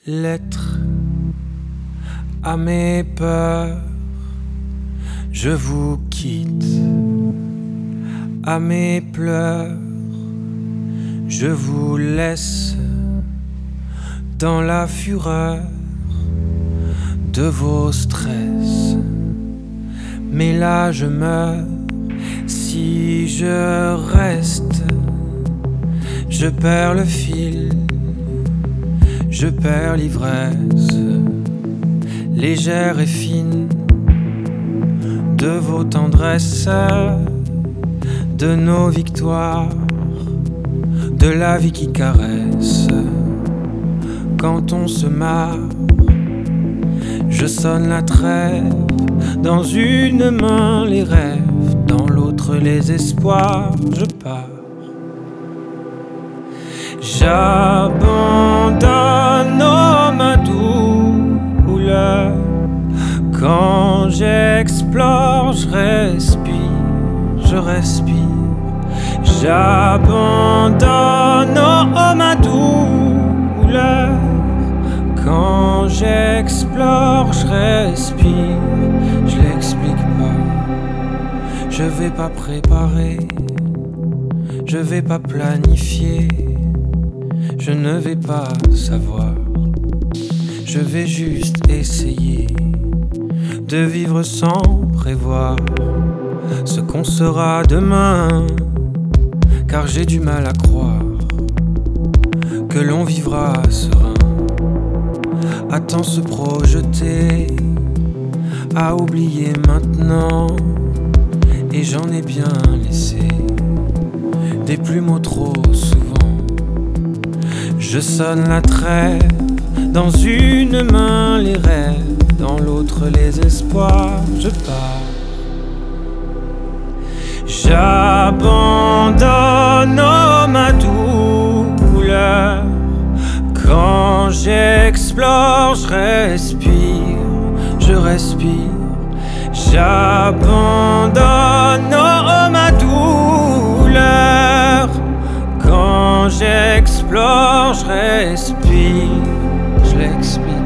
Lettre à mes peurs, je vous quitte. À mes pleurs, je vous laisse dans la fureur de vos stress. Mais là je meurs, si je reste, je perds le fil, je perds l'ivresse légère et fine de vos tendresses, de nos victoires, de la vie qui caresse. Quand on se marre, je sonne la trêve, dans une main les rêves, dans l'autre les espoirs, je pars. J'abandonne ma douleur. Quand j'explore, je respire. J'abandonne ma douleur. Quand j'explore, je respire. Je l'explique pas. Je vais pas préparer. Je vais pas planifier. Je ne vais pas savoir. Je vais juste essayer de vivre sans prévoir ce qu'on sera demain, car j'ai du mal à croire que l'on vivra serein. À tant se projeter, à oublier maintenant, et j'en ai bien laissé des plumeaux trop souvent. Je sonne la trêve, dans une main les rêves, dans l'autre les espoirs, je pars. J'abandonne ma douleur. Quand j'explore, je respire. J'abandonne ma douleur. Quand j'explore, je respire, je l'explique.